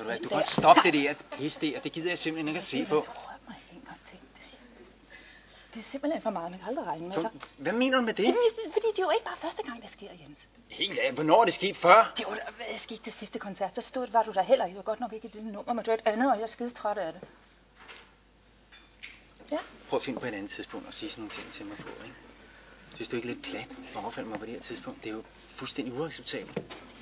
Du kan godt stoppe det der pis der. Det gider jeg simpelthen ikke at se på. Det er simpelthen for meget, man kan aldrig regne med dig. Hvad mener du med det? Jamen, fordi det er jo ikke bare første gang, det sker, Jens. Helt af. Hvornår er det sket før? Det var sket det sidste koncert. Der stod, var du der heller ikke. Det var godt nok ikke i det nummer, men det var et andet, og jeg er skide træt af det. Ja. Prøv at finde på et andet tidspunkt og sige sådan nogle ting til mig på, ikke? Synes du ikke lidt plat for at overfalde mig på det her tidspunkt? Det er jo fuldstændig uacceptabelt.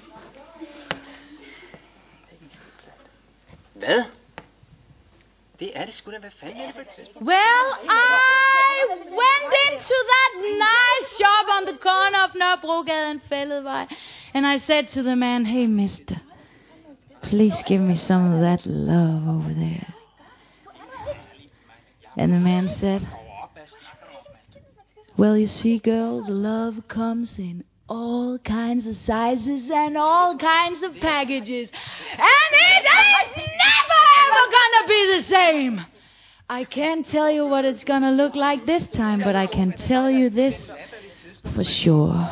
Hvad? Det er det sgu da. Hvad fanden er det for et tidspunkt? Well, I went into that nice shop on the corner of Nørrebrogade and Fælledvej, and I said to the man, "Hey, mister, please give me some of that love over there." And the man said, "Well, you see, girls, love comes in all kinds of sizes and all kinds of packages. And it ain't never ever gonna be the same. I can't tell you what it's gonna look like this time, but I can tell you this for sure."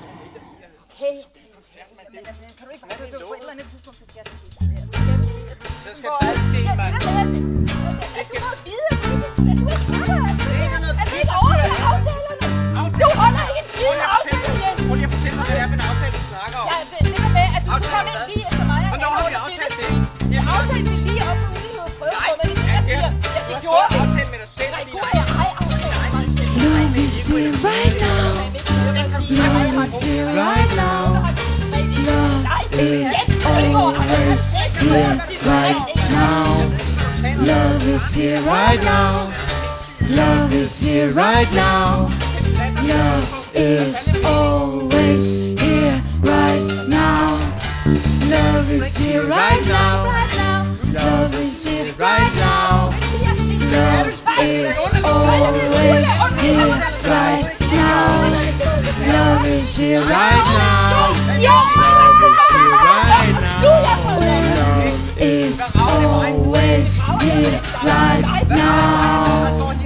Du holder ikke en skide aftale, Jens. Prøv lige at fortælle mig, hvad det er for en aftale, du snakker om. Ja, det er med, at du skal komme ind lige efter mig. Hvornår har vi aftalt det? Vi har aftalt det lige op på ulighed og prøve på, men det er det, jeg siger. Ja, det gjorde vi. aftalt med dig selv. Nej, du har jeg aftalt. Love is here right now. Love is here right now. Love is always here right now. Love is here right now. Love is here right now. Love is always here right now. Love is here right now. Love is here right now. Love is always here right now. Love is here right now. Love is here right now. Love is always here right now.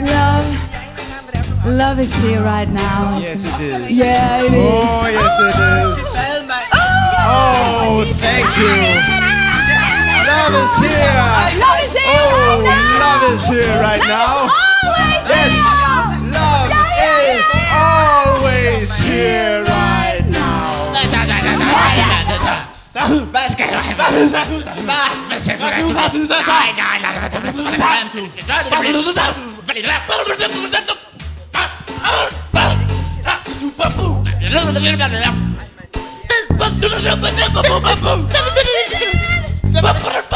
Love is here right now. Yes, it is. Yeah, it is. Oh, yes, it is. Oh, thank you. Love is here. Love is here Oh, right now. love is here right now. Yes, love is always here right now. Hvad skal du have? Hvad skal du have? Nej.